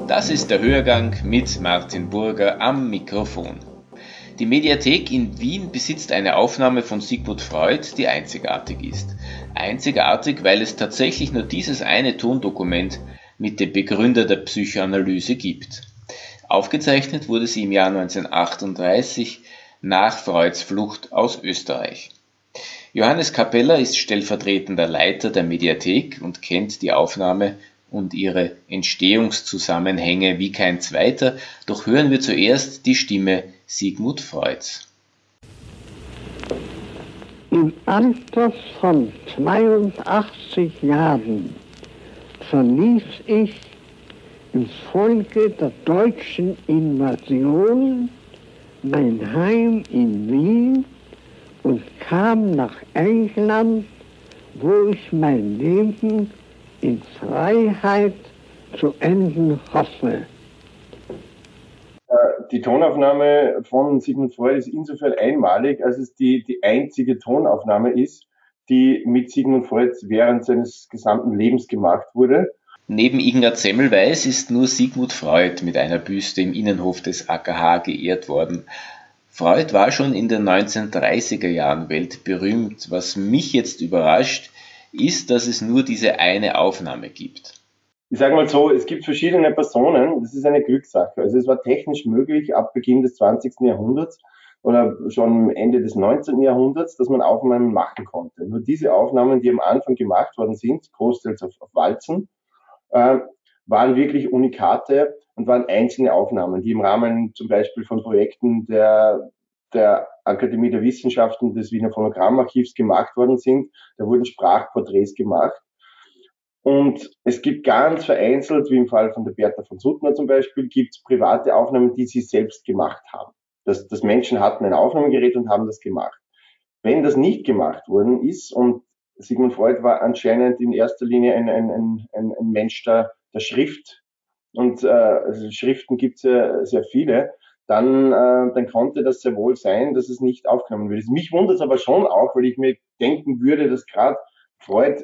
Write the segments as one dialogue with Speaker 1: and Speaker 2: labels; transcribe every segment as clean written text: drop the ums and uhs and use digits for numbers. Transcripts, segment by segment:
Speaker 1: Das ist der Hörgang mit Martin Burger am Mikrofon. Die Mediathek in Wien besitzt eine Aufnahme von Sigmund Freud, die einzigartig ist. Einzigartig, weil es tatsächlich nur dieses eine Tondokument mit dem Begründer der Psychoanalyse gibt. Aufgezeichnet wurde sie im Jahr 1938 nach Freuds Flucht aus Österreich. Johannes Kapeller ist stellvertretender Leiter der Mediathek und kennt die Aufnahme und ihre Entstehungszusammenhänge wie kein zweiter, doch hören wir zuerst die Stimme Sigmund Freuds.
Speaker 2: Im Alter von 82 Jahren verließ ich infolge der deutschen Invasion mein Heim in Wien und kam nach England, wo ich mein Leben in Freiheit zu enden hoffe.
Speaker 3: Die Tonaufnahme von Sigmund Freud ist insofern einmalig, als es die einzige Tonaufnahme ist, die mit Sigmund Freud während seines gesamten Lebens gemacht wurde.
Speaker 1: Neben Ignaz Semmelweis ist nur Sigmund Freud mit einer Büste im Innenhof des AKH geehrt worden. Freud war schon in den 1930er Jahren weltberühmt. Was mich jetzt überrascht, ist, dass es nur diese eine Aufnahme gibt.
Speaker 3: Ich sage mal so, es gibt verschiedene Personen, das ist eine Glückssache. Also es war technisch möglich ab Beginn des 20. Jahrhunderts oder schon Ende des 19. Jahrhunderts, dass man Aufnahmen machen konnte. Nur diese Aufnahmen, die am Anfang gemacht worden sind, großteils auf Walzen, waren wirklich Unikate und waren einzelne Aufnahmen, die im Rahmen zum Beispiel von Projekten der Akademie der Wissenschaften des Wiener Phonogrammarchivs gemacht worden sind. Da wurden Sprachporträts gemacht. Und es gibt ganz vereinzelt, wie im Fall von der Bertha von Suttner zum Beispiel, gibt es private Aufnahmen, die sie selbst gemacht haben. Das Menschen hatten ein Aufnahmegerät und haben das gemacht. Wenn das nicht gemacht worden ist, und Sigmund Freud war anscheinend in erster Linie ein Mensch der Schrift, und also Schriften gibt es ja sehr viele, dann konnte das sehr wohl sein, dass es nicht aufgenommen wird. Mich wundert es aber schon auch, weil ich mir denken würde, dass gerade Freud,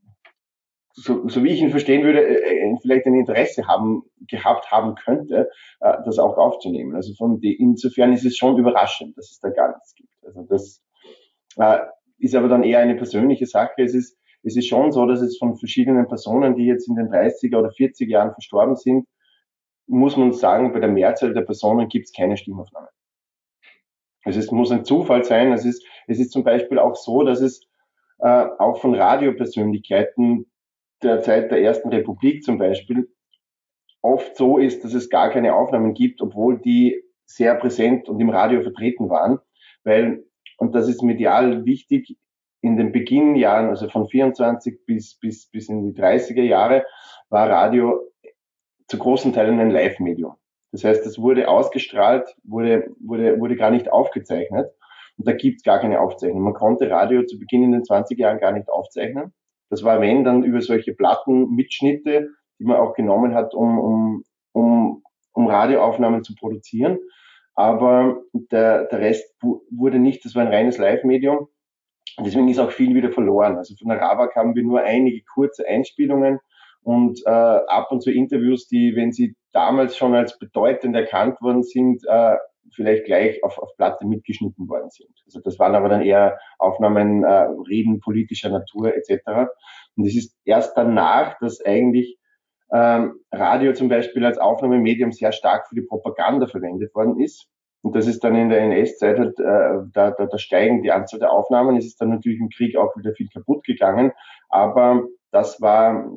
Speaker 3: so wie ich ihn verstehen würde, vielleicht ein Interesse gehabt haben könnte, das auch aufzunehmen. Also insofern ist es schon überraschend, dass es da gar nichts gibt. Also das ist aber dann eher eine persönliche Sache. Es ist schon so, dass es von verschiedenen Personen, die jetzt in den 30er oder 40er Jahren verstorben sind, muss man sagen, bei der Mehrzahl der Personen gibt es keine Stimmaufnahme. Also es muss ein Zufall sein. Es ist zum Beispiel auch so, dass es auch von Radiopersönlichkeiten der Zeit der Ersten Republik zum Beispiel oft so ist, dass es gar keine Aufnahmen gibt, obwohl die sehr präsent und im Radio vertreten waren, weil, und das ist medial wichtig, in den Beginnjahren, also von 24 bis in die 30er Jahre, war Radio zu großen Teilen ein Live-Medium. Das heißt, es wurde ausgestrahlt, wurde gar nicht aufgezeichnet, und da gibt es gar keine Aufzeichnung. Man konnte Radio zu Beginn in den 20er Jahren gar nicht aufzeichnen. Das war, wenn, dann über solche Plattenmitschnitte, die man auch genommen hat, um Radioaufnahmen zu produzieren. Aber der Rest wurde nicht, das war ein reines Live-Medium. Deswegen ist auch viel wieder verloren. Also von der Rabak haben wir nur einige kurze Einspielungen und ab und zu Interviews, die, wenn sie damals schon als bedeutend erkannt worden sind, vielleicht gleich auf Platte mitgeschnitten worden sind. Also das waren aber dann eher Aufnahmen, Reden politischer Natur etc. Und es ist erst danach, dass eigentlich Radio zum Beispiel als Aufnahmemedium sehr stark für die Propaganda verwendet worden ist. Und das ist dann in der NS-Zeit halt, da steigen die Anzahl der Aufnahmen. Es ist dann natürlich im Krieg auch wieder viel kaputt gegangen. Aber das war,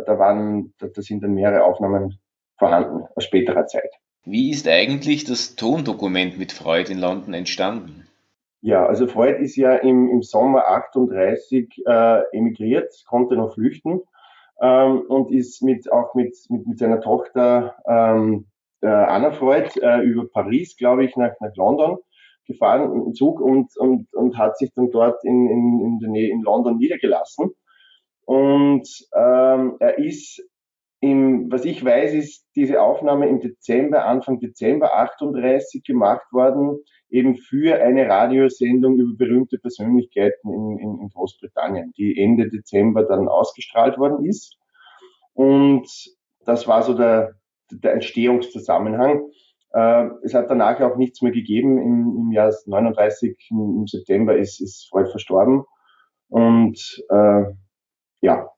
Speaker 3: da sind dann mehrere Aufnahmen vorhanden aus späterer Zeit.
Speaker 1: Wie ist eigentlich das Tondokument mit Freud in London entstanden?
Speaker 3: Ja, also Freud ist ja im Sommer 38 emigriert, konnte noch flüchten und ist mit seiner Tochter Anna Freud über Paris, glaube ich, nach London gefahren im Zug und hat sich dann dort in der Nähe in London niedergelassen. Und er ist was ich weiß, ist diese Aufnahme im Dezember, Anfang Dezember 38 gemacht worden, eben für eine Radiosendung über berühmte Persönlichkeiten in Großbritannien, die Ende Dezember dann ausgestrahlt worden ist. Und das war so der der Entstehungszusammenhang. Es hat danach auch nichts mehr gegeben. Im Jahr 39, im September, ist Freud verstorben. Und ja.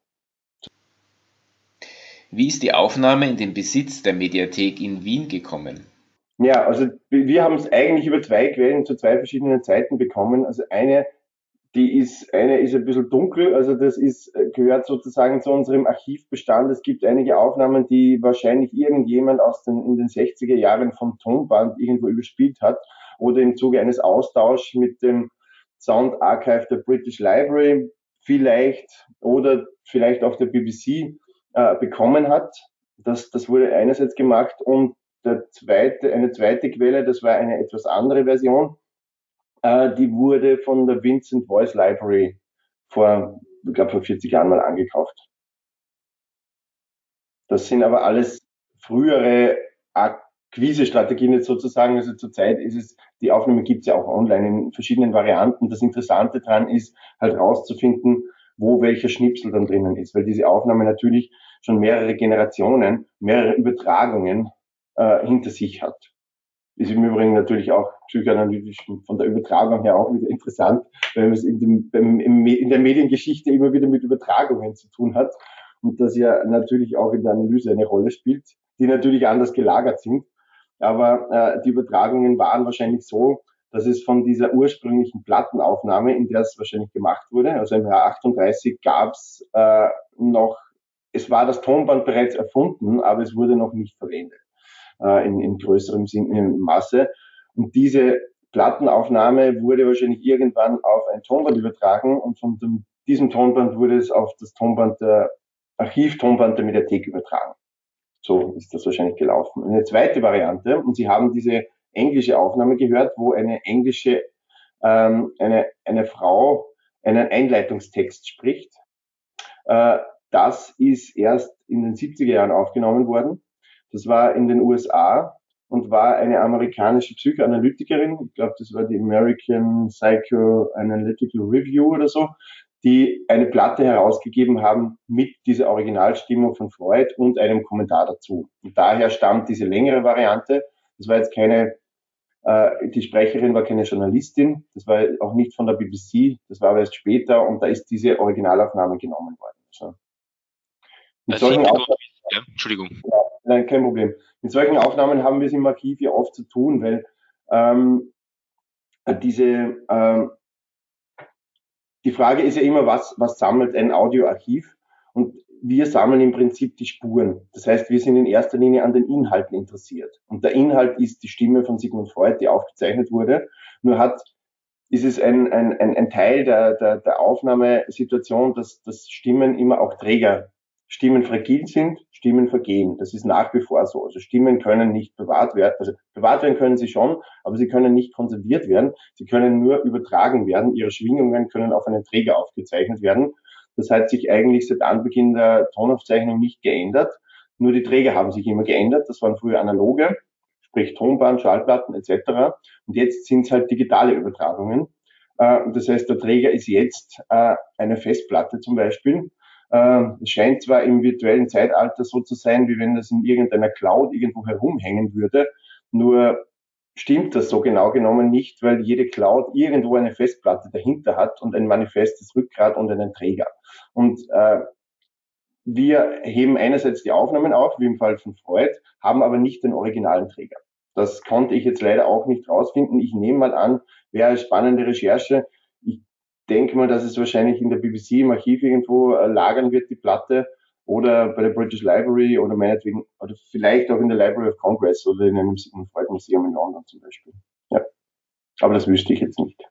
Speaker 1: Wie ist die Aufnahme in den Besitz der Mediathek in Wien gekommen?
Speaker 3: Ja, also wir haben es eigentlich über zwei Quellen zu zwei verschiedenen Zeiten bekommen. Also eine ist ein bisschen dunkel, also gehört sozusagen zu unserem Archivbestand. Es gibt einige Aufnahmen, die wahrscheinlich irgendjemand in den 60er Jahren vom Tonband irgendwo überspielt hat oder im Zuge eines Austauschs mit dem Sound Archive der British Library vielleicht oder vielleicht auch der BBC bekommen hat. Das wurde einerseits gemacht und eine zweite Quelle, das war eine etwas andere Version, die wurde von der Vincent Voice Library vor 40 Jahren mal angekauft. Das sind aber alles frühere Akquise-Strategien jetzt sozusagen. Also zurzeit die Aufnahme gibt es ja auch online in verschiedenen Varianten. Das Interessante daran ist, halt rauszufinden, wo welcher Schnipsel dann drinnen ist, weil diese Aufnahme natürlich schon mehrere Generationen, mehrere Übertragungen hinter sich hat. Ist im Übrigen natürlich auch psychoanalytisch von der Übertragung her auch wieder interessant, weil es in der Mediengeschichte immer wieder mit Übertragungen zu tun hat und das ja natürlich auch in der Analyse eine Rolle spielt, die natürlich anders gelagert sind. Aber die Übertragungen waren wahrscheinlich so, dass es von dieser ursprünglichen Plattenaufnahme, in der es wahrscheinlich gemacht wurde, also im Jahr 38 gab es es war das Tonband bereits erfunden, aber es wurde noch nicht verwendet in größerem Maße. Und diese Plattenaufnahme wurde wahrscheinlich irgendwann auf ein Tonband übertragen und von diesem Tonband wurde es auf das Archivtonband der Mediathek übertragen. So ist das wahrscheinlich gelaufen. Eine zweite Variante, und Sie haben diese englische Aufnahme gehört, wo eine Frau einen Einleitungstext spricht. Das ist erst in den 70er Jahren aufgenommen worden. Das war in den USA und war eine amerikanische Psychoanalytikerin, ich glaube, das war die American Psychoanalytical Review oder so, die eine Platte herausgegeben haben mit dieser Originalstimmung von Freud und einem Kommentar dazu. Und daher stammt diese längere Variante. Das war jetzt die Sprecherin war keine Journalistin, das war auch nicht von der BBC, das war aber erst später und da ist diese Originalaufnahme genommen worden. So.
Speaker 1: Entschuldigung.
Speaker 3: Nein, kein Problem. Mit solchen Aufnahmen haben wir es im Archiv ja oft zu tun, weil die Frage ist ja immer, was sammelt ein Audioarchiv? Und wir sammeln im Prinzip die Spuren. Das heißt, wir sind in erster Linie an den Inhalten interessiert. Und der Inhalt ist die Stimme von Sigmund Freud, die aufgezeichnet wurde. Ist es ein Teil der Aufnahmesituation, dass Stimmen immer auch Stimmen fragil sind, Stimmen vergehen. Das ist nach wie vor so. Also Stimmen können nicht bewahrt werden. Also bewahrt werden können sie schon, aber sie können nicht konserviert werden. Sie können nur übertragen werden. Ihre Schwingungen können auf einen Träger aufgezeichnet werden. Das hat sich eigentlich seit Anbeginn der Tonaufzeichnung nicht geändert. Nur die Träger haben sich immer geändert. Das waren früher analoge, sprich Tonband, Schallplatten etc. Und jetzt sind es halt digitale Übertragungen. Das heißt, der Träger ist jetzt eine Festplatte zum Beispiel. Es scheint zwar im virtuellen Zeitalter so zu sein, wie wenn das in irgendeiner Cloud irgendwo herumhängen würde, nur stimmt das so genau genommen nicht, weil jede Cloud irgendwo eine Festplatte dahinter hat und ein manifestes Rückgrat und einen Träger. Und wir heben einerseits die Aufnahmen auf, wie im Fall von Freud, haben aber nicht den originalen Träger. Das konnte ich jetzt leider auch nicht rausfinden. Ich nehme mal an, wäre eine spannende Recherche. Ich denke mal, dass es wahrscheinlich in der BBC im Archiv irgendwo lagern wird, die Platte, oder bei der British Library oder meinetwegen, oder vielleicht auch in der Library of Congress oder in einem Sigmund Freud Museum in London zum Beispiel. Ja. Aber das wüsste ich jetzt nicht.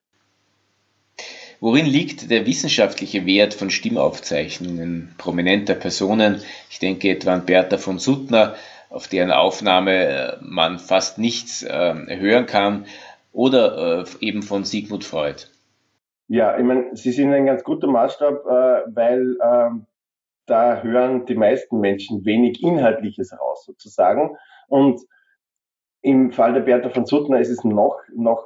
Speaker 1: Worin liegt der wissenschaftliche Wert von Stimmaufzeichnungen prominenter Personen? Ich denke etwa an Bertha von Suttner, auf deren Aufnahme man fast nichts hören kann, oder eben von Sigmund Freud.
Speaker 3: Ja, ich meine, Sie sind ein ganz guter Maßstab, weil da hören die meisten Menschen wenig Inhaltliches raus, sozusagen. Und im Fall der Bertha von Suttner ist es noch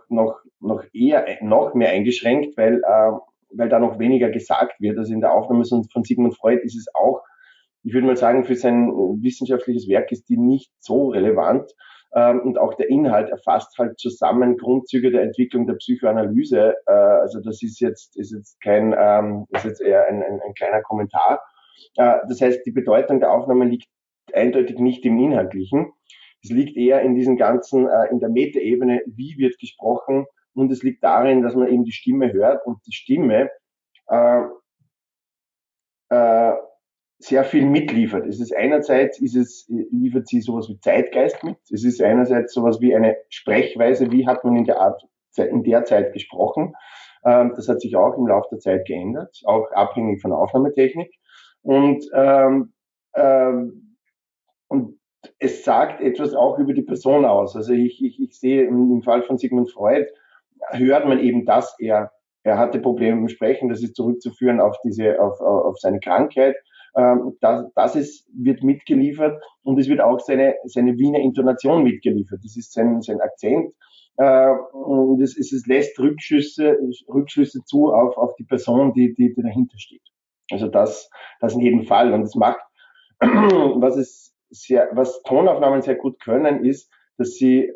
Speaker 3: mehr eingeschränkt, weil da noch weniger gesagt wird. Also in der Aufnahme von Sigmund Freud ist es auch ich würde mal sagen, für sein wissenschaftliches Werk ist die nicht so relevant. Und auch der Inhalt erfasst halt zusammen Grundzüge der Entwicklung der Psychoanalyse. Also das ist jetzt ist jetzt eher ein kleiner Kommentar. Das heißt, die Bedeutung der Aufnahme liegt eindeutig nicht im Inhaltlichen. Es liegt eher in diesen ganzen, in der Metaebene, wie wird gesprochen, und es liegt darin, dass man eben die Stimme hört und die Stimme sehr viel mitliefert. Es ist einerseits liefert sie sowas wie Zeitgeist mit. Es ist einerseits sowas wie eine Sprechweise, wie hat man in der Zeit gesprochen. Das hat sich auch im Laufe der Zeit geändert, auch abhängig von der Aufnahmetechnik. Und es sagt etwas auch über die Person aus. Also ich sehe im Fall von Sigmund Freud, hört man eben, dass er hatte Probleme mit dem Sprechen, das ist zurückzuführen auf seine Krankheit. Wird mitgeliefert, und es wird auch seine Wiener Intonation mitgeliefert. Das ist sein Akzent, und es lässt Rückschlüsse zu auf die Person, die dahinter steht. Also das in jedem Fall. Und es macht, was Tonaufnahmen sehr gut können, ist, dass sie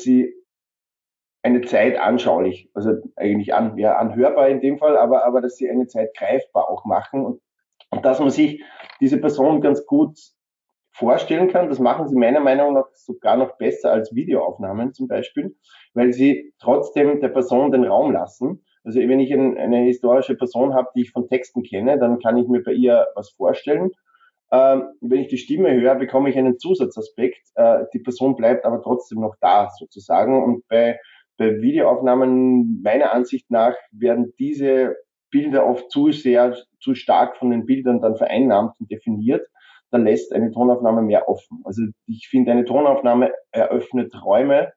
Speaker 3: eine Zeit anschaulich, also eigentlich anhörbar in dem Fall, aber dass sie eine Zeit greifbar auch machen, und dass man sich diese Person ganz gut vorstellen kann. Das machen sie meiner Meinung nach sogar noch besser als Videoaufnahmen zum Beispiel, weil sie trotzdem der Person den Raum lassen. Also wenn ich eine historische Person habe, die ich von Texten kenne, dann kann ich mir bei ihr was vorstellen. Wenn ich die Stimme höre, bekomme ich einen Zusatzaspekt. Die Person bleibt aber trotzdem noch da sozusagen. Und bei Videoaufnahmen meiner Ansicht nach werden diese Bilder oft zu stark von den Bildern dann vereinnahmt und definiert. Dann lässt eine Tonaufnahme mehr offen. Also ich finde, eine Tonaufnahme eröffnet Räume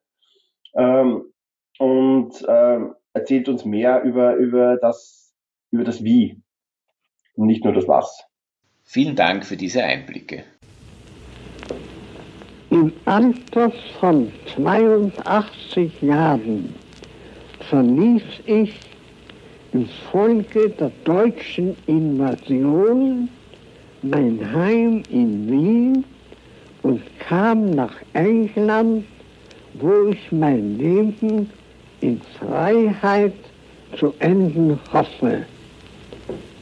Speaker 3: und erzählt uns mehr über das Wie und nicht nur das Was.
Speaker 1: Vielen Dank für diese Einblicke.
Speaker 2: Im Alter von 82 Jahren verließ ich infolge der deutschen Invasion mein Heim in Wien und kam nach England, wo ich mein Leben in Freiheit zu enden hoffe.